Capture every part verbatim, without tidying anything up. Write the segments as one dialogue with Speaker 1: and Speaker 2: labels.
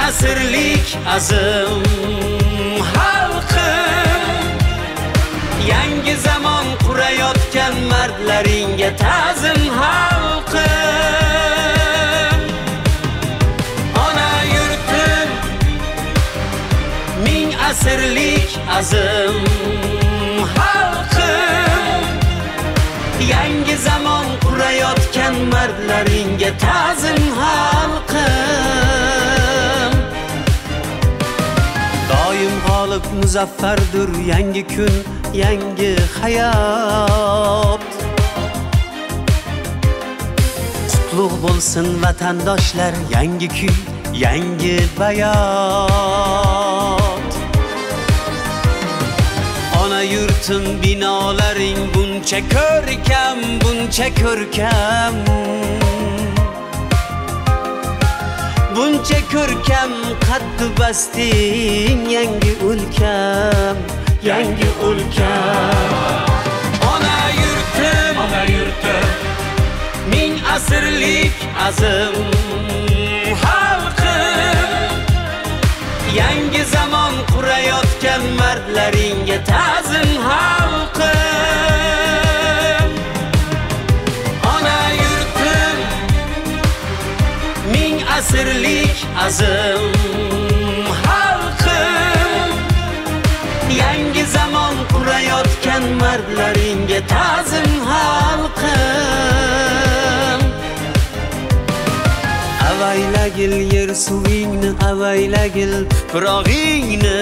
Speaker 1: asrlik azim xalqim, yangi zamon qurayotgan mardlaringga ta'zim xalqim. Ona yurtim, ming asrlik azim xalqim, yangi zamon qurayotgan mardlaringga ta'zim xalqim. Doim g'olib muzaffardir yangi kun, yangi hayot. Qutlug' bo'lsin vatandoshlar, yangi kuy, yangi bayot. Ona yurtim, binolaring buncha ko'rkam, buncha ko'rkam, buncha ko'rkam, qaddi basting yangi o'lkam, yangi o'lkam. Ona yurtim, ona yurtim, ming asrlik azim xalqim, yangi zamon qurayotgan mardlaringga ta'zim xalqim. Ona yurtim, ming asrlik azim xalqim, yangi zamon qurayotgan mardlaringga ta'zim xalqim. Avaylagil yer suvingni, avaylagil tuprog'ingni,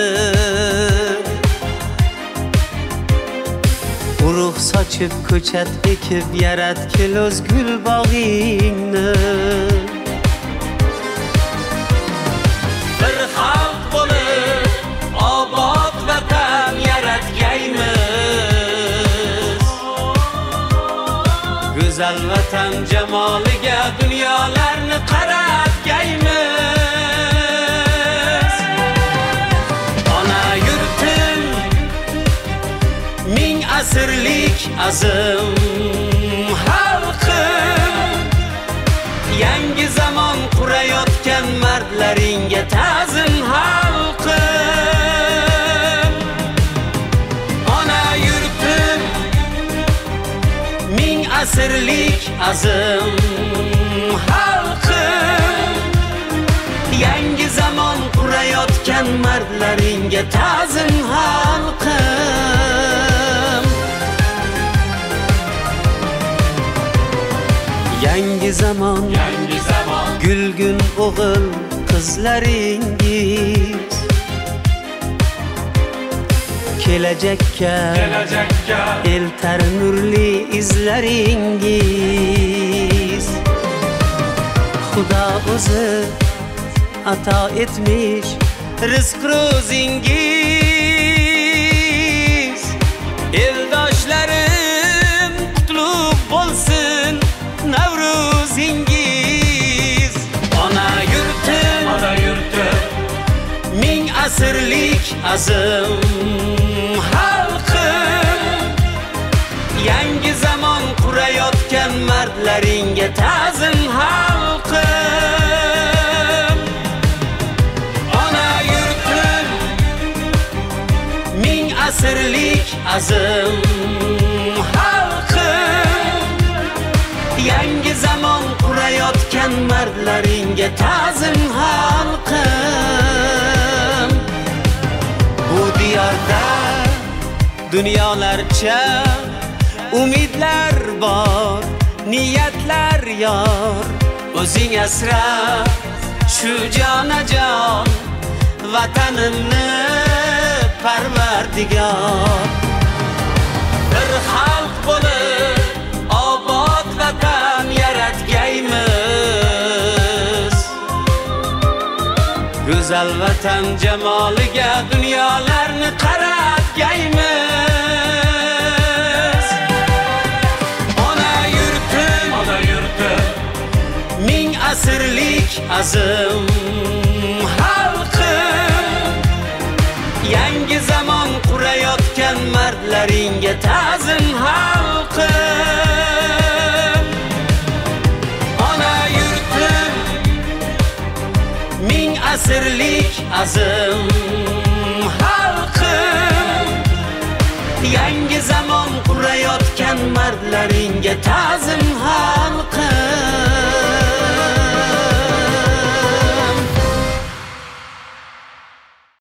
Speaker 1: urug' sochib ko'chat ekib yaratgil o'z gul bog'ingni. Bir xalq bo'lib obod vatan yaratgaymiz, go'zal vatan jamoliga dunyolarni qaratgaymiz. Ona yurtim, ming asrlik azim xalqim, yangi zamon qurayotgan mardlaringga ta'zim xalqim. Ona yurtim, ming asrlik azim xalqim, yangi zamon qurayotgan mardlaringga ta'zim xalqim. Yangi zamon, yangi zamon, gulgun o'g'il qizlaringiz, kelajakka, kelajakka eltar nurli izlaringiz. Xudo o'zi ato etmish rizq ro'zingiz. Eldoshlarim, qutlug' bo'lsin Navro'zingiz. Ona yurtim, ona yurtim, ming asrlik azim xalqim, yangi zamon qurayotgan mardlaringga ta'zim xalqim. Ona yurtim, ming asrlik azim xalqim, yangi zamon qurayotgan mardlaringga ta'zim xalqim. Bu diyorda dunyolarcha umidlar bor, niyatlar yor. O'zing asra shu jonajon vatanimni Parvardigor. Bir xalq bo'lib obod vatan yaratgaymiz, go'zal vatan jamoliga dunyolarni qaratgaymiz. Ona yurtim, ona yurtim, ming asrlik azim xalqim, yangi zamon qurayotgan mardlaringga ta'zim xalqim. Ona yurtim, ming asrlik azim xalqim, yangi zamon qurayotgan mardlaringga ta'zim